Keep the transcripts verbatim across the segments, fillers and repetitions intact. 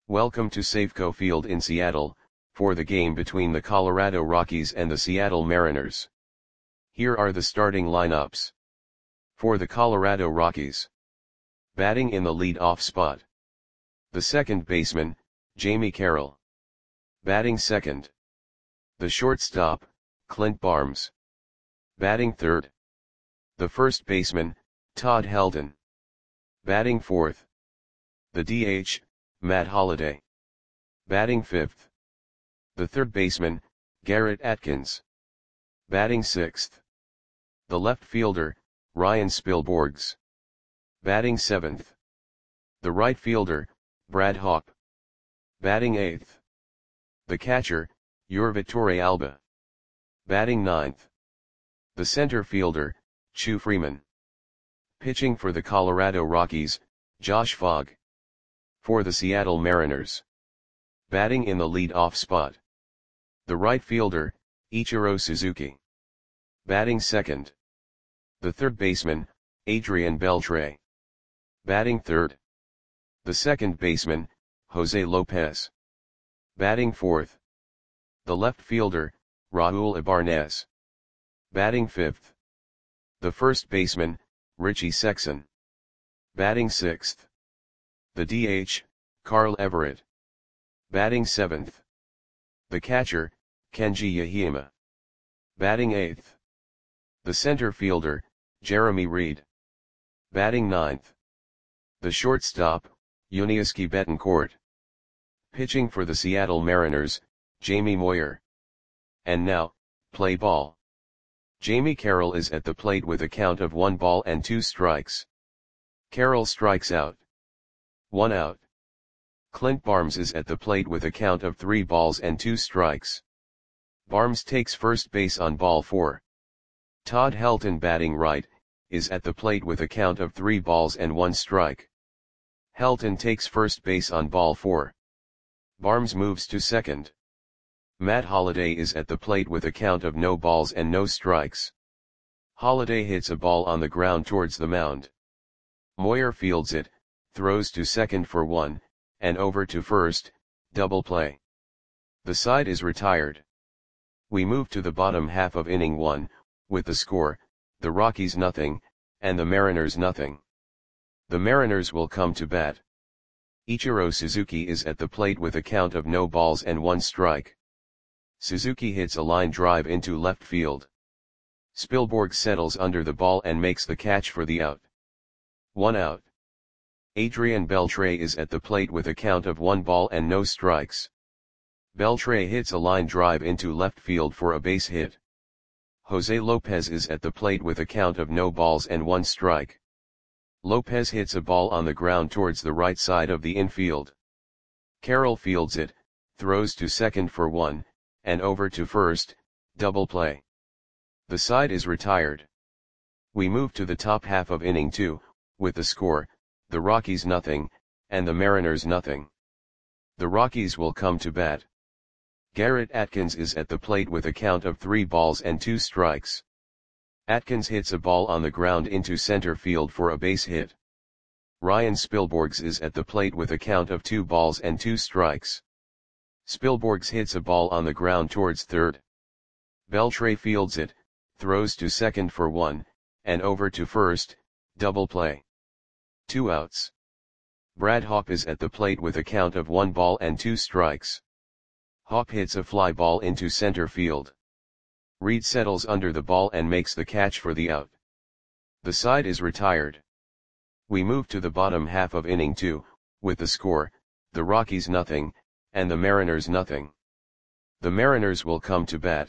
Welcome to Safeco Field in Seattle, for the game between the Colorado Rockies and the Seattle Mariners. Here are the starting lineups. For the Colorado Rockies. Batting in the lead-off spot. The second baseman, Jamie Carroll. Batting second. The shortstop, Clint Barnes. Batting third. The first baseman, Todd Helton. Batting fourth. The D H, Matt Holliday. Batting fifth. The third baseman, Garrett Atkins. Batting sixth. The left fielder, Ryan Spilborghs. Batting seventh. The right fielder, Brad Hawpe. Batting eighth. The catcher, Yurvatore Alba. Batting ninth. The center fielder, Chu Freeman. Pitching for the Colorado Rockies, Josh Fogg. For the Seattle Mariners. Batting in the lead-off spot. The right fielder, Ichiro Suzuki. Batting second. The third baseman, Adrian Beltre. Batting third. The second baseman, Jose Lopez. Batting fourth. The left fielder, Raul Ibanez. Batting fifth. The first baseman, Richie Sexson. Batting sixth. The D H, Carl Everett. Batting seventh. The catcher, Kenji Yahima. Batting eighth. The center fielder, Jeremy Reed. Batting ninth. The shortstop, Yuniesky Betancourt. Pitching for the Seattle Mariners, Jamie Moyer. And now, play ball. Jamie Carroll is at the plate with a count of one ball and two strikes. Carroll strikes out. One out. Clint Barnes is at the plate with a count of three balls and two strikes. Barnes takes first base on ball four. Todd Helton, batting right, is at the plate with a count of three balls and one strike. Helton takes first base on ball four. Barnes moves to second. Matt Holliday is at the plate with a count of no balls and no strikes. Holliday hits a ball on the ground towards the mound. Moyer fields it, throws to second for one, and over to first, double play. The side is retired. We move to the bottom half of inning one, with the score, the Rockies nothing, and the Mariners nothing. The Mariners will come to bat. Ichiro Suzuki is at the plate with a count of no balls and one strike. Suzuki hits a line drive into left field. Spilborghs settles under the ball and makes the catch for the out. One out. Adrian Beltre is at the plate with a count of one ball and no strikes. Beltre hits a line drive into left field for a base hit. Jose Lopez is at the plate with a count of no balls and one strike. Lopez hits a ball on the ground towards the right side of the infield. Carroll fields it, throws to second for one, and over to first, double play. The side is retired. We move to the top half of inning two, with the score, the Rockies nothing, and the Mariners nothing. The Rockies will come to bat. Garrett Atkins is at the plate with a count of three balls and two strikes. Atkins hits a ball on the ground into center field for a base hit. Ryan Spilborghs is at the plate with a count of two balls and two strikes. Spilborghs hits a ball on the ground towards third. Beltre fields it, throws to second for one, and over to first, double play. Two outs. Brad Hawpe is at the plate with a count of one ball and two strikes. Hawpe hits a fly ball into center field. Reed settles under the ball and makes the catch for the out. The side is retired. We move to the bottom half of inning two, with the score, the Rockies nothing, and the Mariners nothing. The Mariners will come to bat.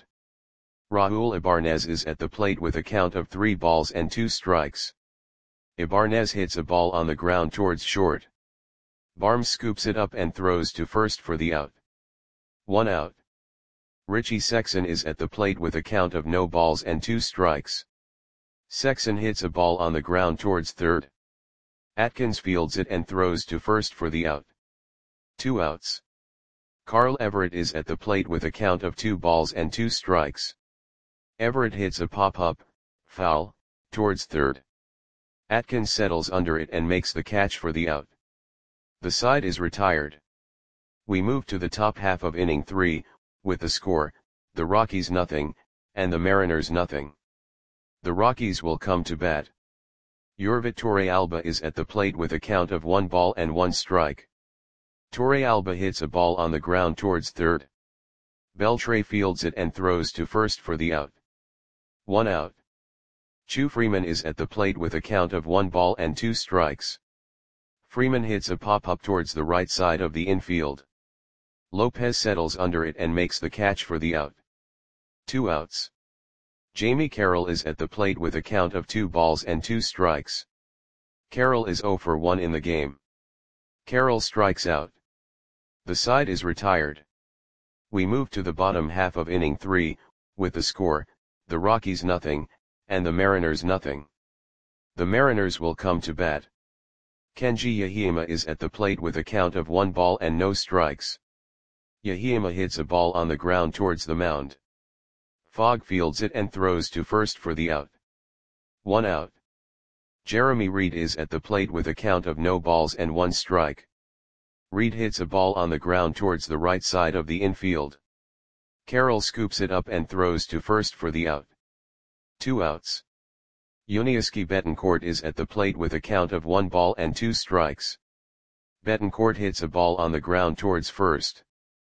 Raul Ibanez is at the plate with a count of three balls and two strikes. Ibanez hits a ball on the ground towards short. Barnes scoops it up and throws to first for the out. One out. Richie Sexson is at the plate with a count of no balls and two strikes. Sexson hits a ball on the ground towards third. Atkins fields it and throws to first for the out. Two outs. Carl Everett is at the plate with a count of two balls and two strikes. Everett hits a pop-up, foul, towards third. Atkins settles under it and makes the catch for the out. The side is retired. We move to the top half of inning three, with the score, the Rockies nothing, and the Mariners nothing. The Rockies will come to bat. Yorvit Torrealba is at the plate with a count of one ball and one strike. Torrealba hits a ball on the ground towards third. Beltre fields it and throws to first for the out. One out. Chu Freeman is at the plate with a count of one ball and two strikes. Freeman hits a pop-up towards the right side of the infield. Lopez settles under it and makes the catch for the out. Two outs. Jamie Carroll is at the plate with a count of two balls and two strikes. Carroll is zero for one in the game. Carroll strikes out. The side is retired. We move to the bottom half of inning three, with the score, the Rockies nothing, and the Mariners nothing. The Mariners will come to bat. Kenji Yahima is at the plate with a count of one ball and no strikes. Yahima hits a ball on the ground towards the mound. Fogg fields it and throws to first for the out. One out. Jeremy Reed is at the plate with a count of no balls and one strike. Reed hits a ball on the ground towards the right side of the infield. Carroll scoops it up and throws to first for the out. Two outs. Yuniesky Betancourt is at the plate with a count of one ball and two strikes. Betancourt hits a ball on the ground towards first.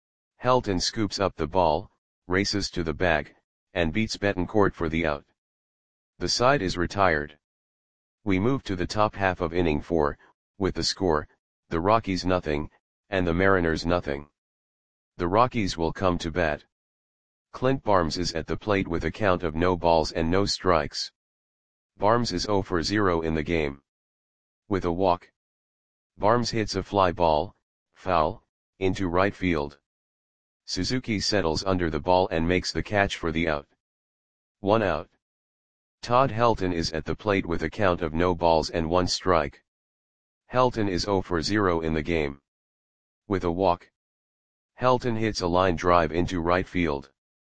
Helton scoops up the ball, races to the bag, and beats Betancourt for the out. The side is retired. We move to the top half of inning four, with the score, the Rockies nothing, and the Mariners nothing. The Rockies will come to bat. Clint Barnes is at the plate with a count of no balls and no strikes. Barnes is zero for zero in the game. With a walk. Barnes hits a fly ball, foul, into right field. Suzuki settles under the ball and makes the catch for the out. One out. Todd Helton is at the plate with a count of no balls and one strike. Helton is zero for zero in the game. With a walk. Helton hits a line drive into right field.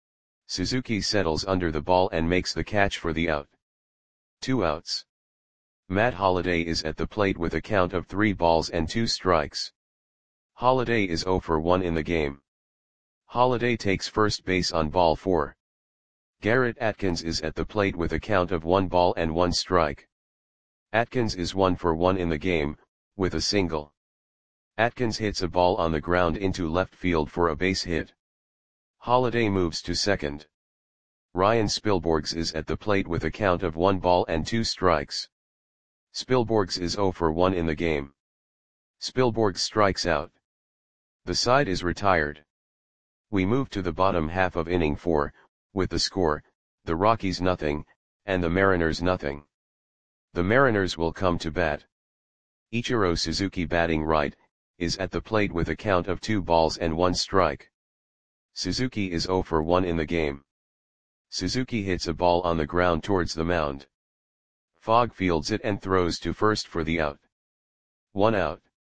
Suzuki settles under the ball and makes the catch for the out. Two outs. Matt Holliday is at the plate with a count of three balls and two strikes. Holliday is zero for one in the game. Holliday takes first base on ball four. Garrett Atkins is at the plate with a count of one ball and one strike. Atkins is one for one in the game, with a single. Atkins hits a ball on the ground into left field for a base hit. Holliday moves to second. Ryan Spilborghs is at the plate with a count of one ball and two strikes. Spilborghs is zero for one in the game. Spilborghs strikes out. The side is retired. We move to the bottom half of inning four, with the score, the Rockies nothing, and the Mariners nothing. The Mariners will come to bat. Ichiro Suzuki batting right, is at the plate with a count of two balls and one strike. Suzuki is zero for one in the game. Suzuki hits a ball on the ground towards the mound. Fogg fields it and throws to first for the out. One out.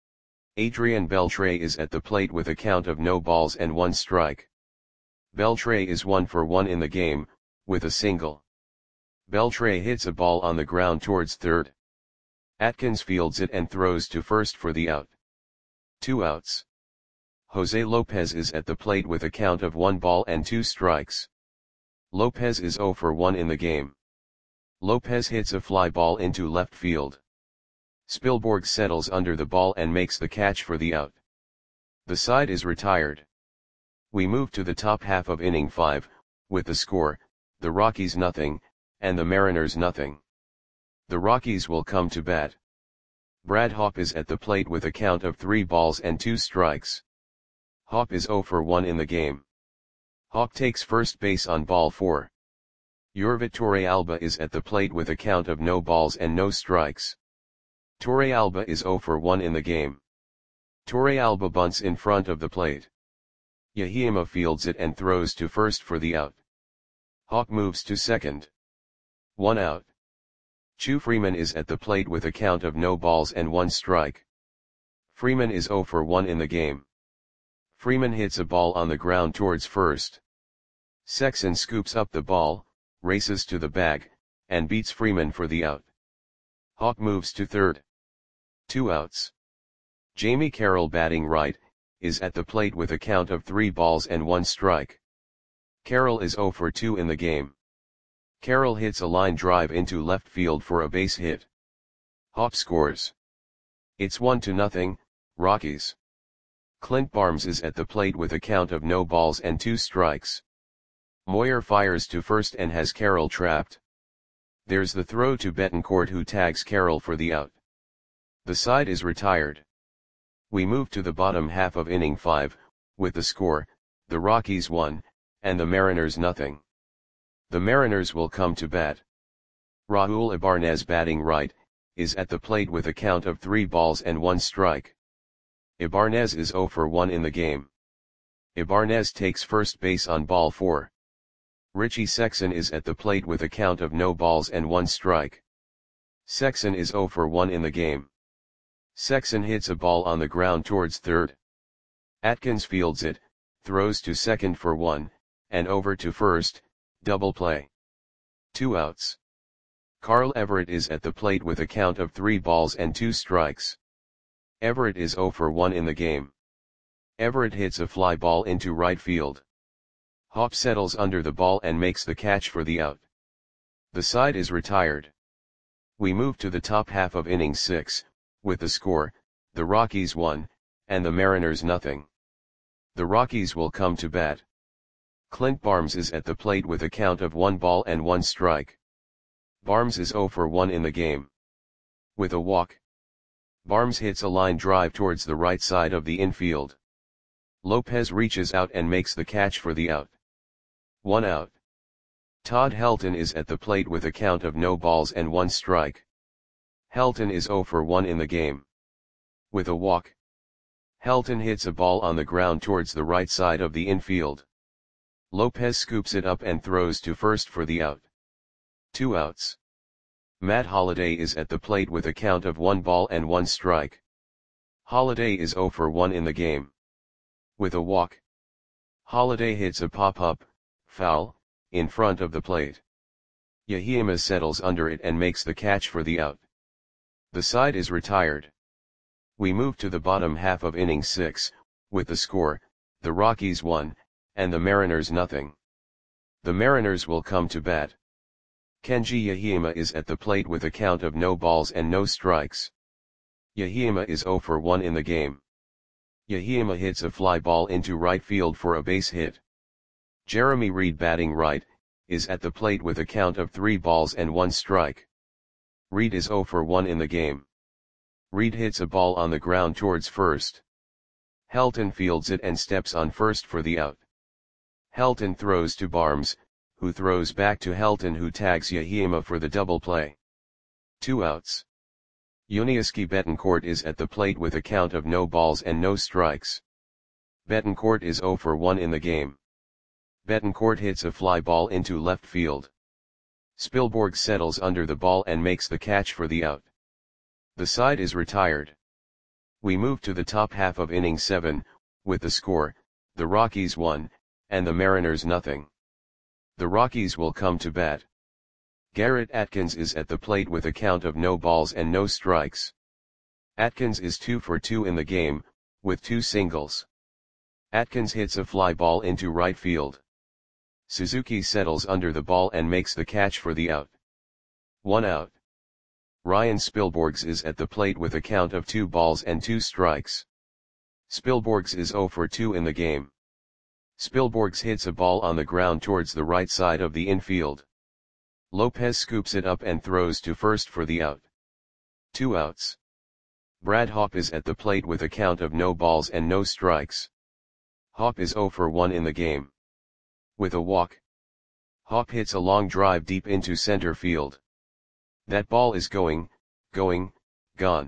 Adrian Beltre is at the plate with a count of no balls and one strike. Beltre is one for one in the game, with a single. Beltre hits a ball on the ground towards third. Atkins fields it and throws to first for the out. Two outs. Jose Lopez is at the plate with a count of one ball and two strikes. Lopez is zero for one in the game. Lopez hits a fly ball into left field. Spilborghs settles under the ball and makes the catch for the out. The side is retired. We move to the top half of inning five, with the score, the Rockies nothing, and the Mariners nothing. The Rockies will come to bat. Brad Hawpe is at the plate with a count of three balls and two strikes. Hawpe is zero for one in the game. Hawpe takes first base on ball four. Yorvit Torrealba is at the plate with a count of no balls and no strikes. Torrealba is zero for one in the game. Torrealba bunts in front of the plate. Yahima fields it and throws to first for the out. Hawpe moves to second. One out. Chu Freeman is at the plate with a count of no balls and one strike. Freeman is zero for one in the game. Freeman hits a ball on the ground towards first. Sexson scoops up the ball, races to the bag, and beats Freeman for the out. Hawpe moves to third. Two outs. Jamie Carroll batting right, is at the plate with a count of three balls and one strike. Carroll is zero for two in the game. Carroll hits a line drive into left field for a base hit. Hop scores. It's one to nothing, Rockies. Clint Barnes is at the plate with a count of no balls and two strikes. Moyer fires to first and has Carroll trapped. There's the throw to Betancourt, who tags Carroll for the out. The side is retired. We move to the bottom half of inning five, with the score, the Rockies one, and the Mariners nothing. The Mariners will come to bat. Raul Ibanez, batting right, is at the plate with a count of three balls and one strike. Ibanez is zero for one in the game. Ibanez takes first base on ball four. Richie Sexson is at the plate with a count of no balls and one strike. Sexson is zero for one in the game. Sexson hits a ball on the ground towards third. Atkins fields it, throws to second for one, and over to first, double play. Two outs. Carl Everett is at the plate with a count of three balls and two strikes. Everett is zero for one in the game. Everett hits a fly ball into right field. Hop settles under the ball and makes the catch for the out. The side is retired. We move to the top half of inning six, with the score, the Rockies one, and the Mariners nothing. The Rockies will come to bat. Clint Barnes is at the plate with a count of one ball and one strike. Barnes is zero for one in the game. With a walk. Barnes hits a line drive towards the right side of the infield. Lopez reaches out and makes the catch for the out. One out. Todd Helton is at the plate with a count of no balls and one strike. Helton is zero for one in the game. With a walk. Helton hits a ball on the ground towards the right side of the infield. Lopez scoops it up and throws to first for the out. Two outs. Matt Holliday is at the plate with a count of one ball and one strike. Holliday is zero for one in the game. With a walk. Holliday hits a pop-up, foul, in front of the plate. Yahima settles under it and makes the catch for the out. The side is retired. We move to the bottom half of inning six, with the score, the Rockies one, and the Mariners nothing. The Mariners will come to bat. Kenji Yahima is at the plate with a count of no balls and no strikes. Yahima is zero for one in the game. Yahima hits a fly ball into right field for a base hit. Jeremy Reed, batting right, is at the plate with a count of three balls and one strike. Reed is zero for one in the game. Reed hits a ball on the ground towards first. Helton fields it and steps on first for the out. Helton throws to Barnes, who throws back to Helton, who tags Yahima for the double play. Two outs. Yuniesky Betancourt is at the plate with a count of no balls and no strikes. Betancourt is zero for one in the game. Betancourt hits a fly ball into left field. Spielborg settles under the ball and makes the catch for the out. The side is retired. We move to the top half of inning seven, with the score, the Rockies one, and the Mariners nothing. The Rockies will come to bat. Garrett Atkins is at the plate with a count of no balls and no strikes. Atkins is two for two in the game, with two singles. Atkins hits a fly ball into right field. Suzuki settles under the ball and makes the catch for the out. One out. Ryan Spielborgs is at the plate with a count of two balls and two strikes. Spielborgs is zero for two in the game. Spielborgs hits a ball on the ground towards the right side of the infield. Lopez scoops it up and throws to first for the out. Two outs. Brad Hawpe is at the plate with a count of no balls and no strikes. Hawpe is zero for one in the game. With a walk. Hawpe hits a long drive deep into center field. That ball is going, going, gone.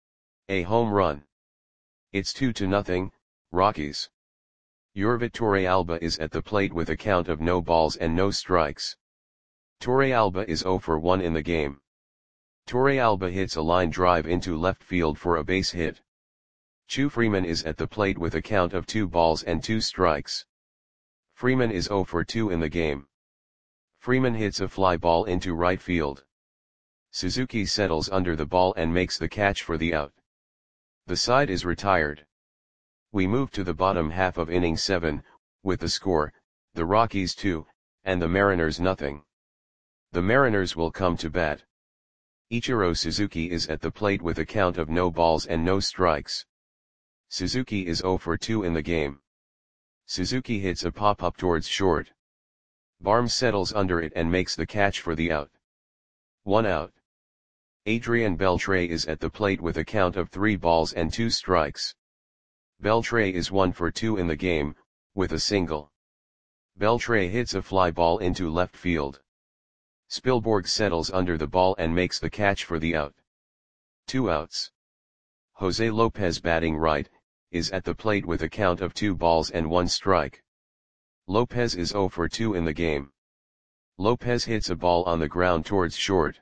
A home run. It's two to nothing, Rockies. Yorvit Torrealba is at the plate with a count of no balls and no strikes. Torrealba is zero for one in the game. Torrealba hits a line drive into left field for a base hit. Chu Freeman is at the plate with a count of two balls and two strikes. Freeman is zero for two in the game. Freeman hits a fly ball into right field. Suzuki settles under the ball and makes the catch for the out. The side is retired. We move to the bottom half of inning seven, with the score, the Rockies two, and the Mariners nothing. The Mariners will come to bat. Ichiro Suzuki is at the plate with a count of no balls and no strikes. Suzuki is zero for two in the game. Suzuki hits a pop-up towards short. Barnes settles under it and makes the catch for the out. One out. Adrian Beltre is at the plate with a count of three balls and two strikes. Beltre is one for two in the game, with a single. Beltre hits a fly ball into left field. Spielborg settles under the ball and makes the catch for the out. Two outs. Jose Lopez, batting right, is at the plate with a count of two balls and one strike. Lopez is zero for two in the game. Lopez hits a ball on the ground towards short.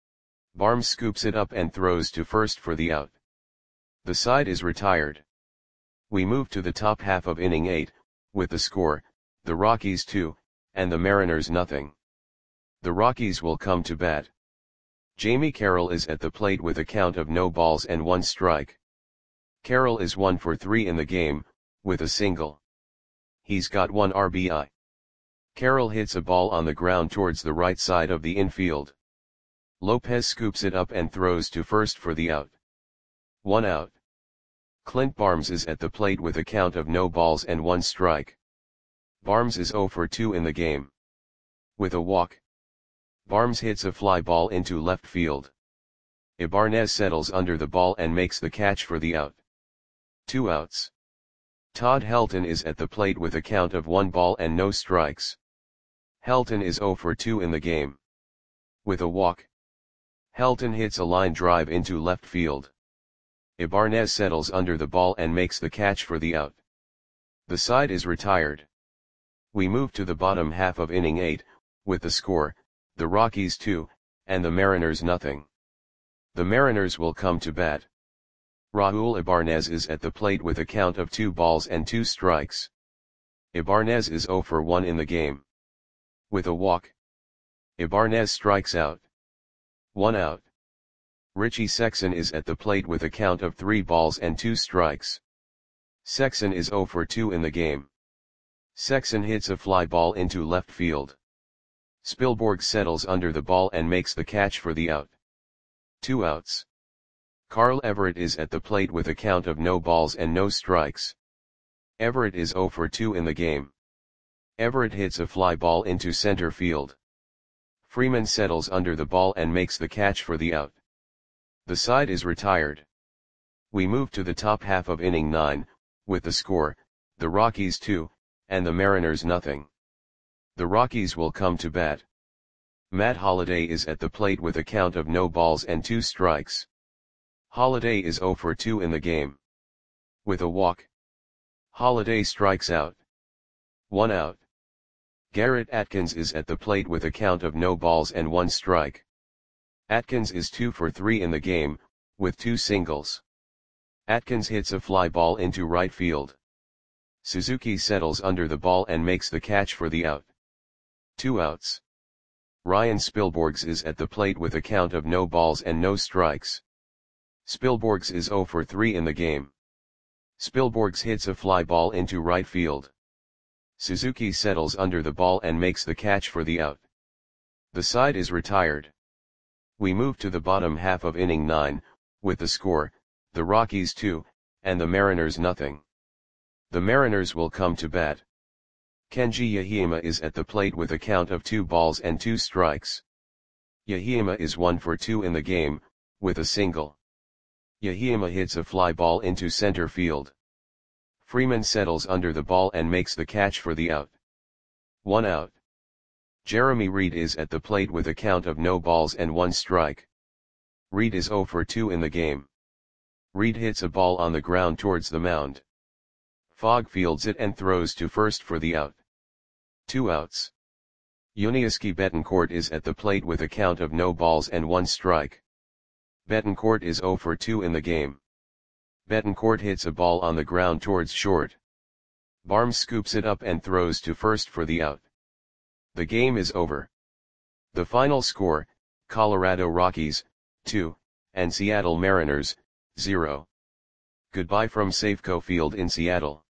Barnes scoops it up and throws to first for the out. The side is retired. We move to the top half of inning eight, with the score, the Rockies two, and the Mariners nothing. The Rockies will come to bat. Jamie Carroll is at the plate with a count of no balls and one strike. Carroll is one for three in the game, with a single. He's got one R B I. Carroll hits a ball on the ground towards the right side of the infield. Lopez scoops it up and throws to first for the out. One out. Clint Barnes is at the plate with a count of no balls and one strike. Barnes is zero for two in the game. With a walk. Barnes hits a fly ball into left field. Ibanez settles under the ball and makes the catch for the out. Two outs. Todd Helton is at the plate with a count of one ball and no strikes. Helton is zero for two in the game. With a walk. Helton hits a line drive into left field. Ibanez settles under the ball and makes the catch for the out. The side is retired. We move to the bottom half of inning eight, with the score, the Rockies two, and the Mariners nothing. The Mariners will come to bat. Raul Ibanez is at the plate with a count of two balls and two strikes. Ibanez is zero for one in the game. With a walk. Ibanez strikes out. One out. Richie Sexson is at the plate with a count of three balls and two strikes. Sexson is zero for two in the game. Sexson hits a fly ball into left field. Spielborg settles under the ball and makes the catch for the out. Two outs. Carl Everett is at the plate with a count of no balls and no strikes. Everett is zero for two in the game. Everett hits a fly ball into center field. Freeman settles under the ball and makes the catch for the out. The side is retired. We move to the top half of inning nine, with the score, the Rockies two, and the Mariners nothing. The Rockies will come to bat. Matt Holliday is at the plate with a count of no balls and two strikes. Holliday is zero for two in the game. With a walk. Holliday strikes out. One out. Garrett Atkins is at the plate with a count of no balls and one strike. Atkins is two for three in the game, with two singles. Atkins hits a fly ball into right field. Suzuki settles under the ball and makes the catch for the out. Two outs. Ryan Spielborgs is at the plate with a count of no balls and no strikes. Spielborgs is zero for three in the game. Spielborgs hits a fly ball into right field. Suzuki settles under the ball and makes the catch for the out. The side is retired. We move to the bottom half of inning nine, with the score, the Rockies two, and the Mariners nothing. The Mariners will come to bat. Kenji Yahima is at the plate with a count of two balls and two strikes. Yahima is one for two in the game, with a single. Yahima hits a fly ball into center field. Freeman settles under the ball and makes the catch for the out. One out. Jeremy Reed is at the plate with a count of no balls and one strike. Reed is zero for two in the game. Reed hits a ball on the ground towards the mound. Fogg fields it and throws to first for the out. Two outs. Yuniesky Betancourt is at the plate with a count of no balls and one strike. Betancourt is zero for two in the game. Betancourt hits a ball on the ground towards short. Barnes scoops it up and throws to first for the out. The game is over. The final score, Colorado Rockies, two, and Seattle Mariners, zero. Goodbye from Safeco Field in Seattle.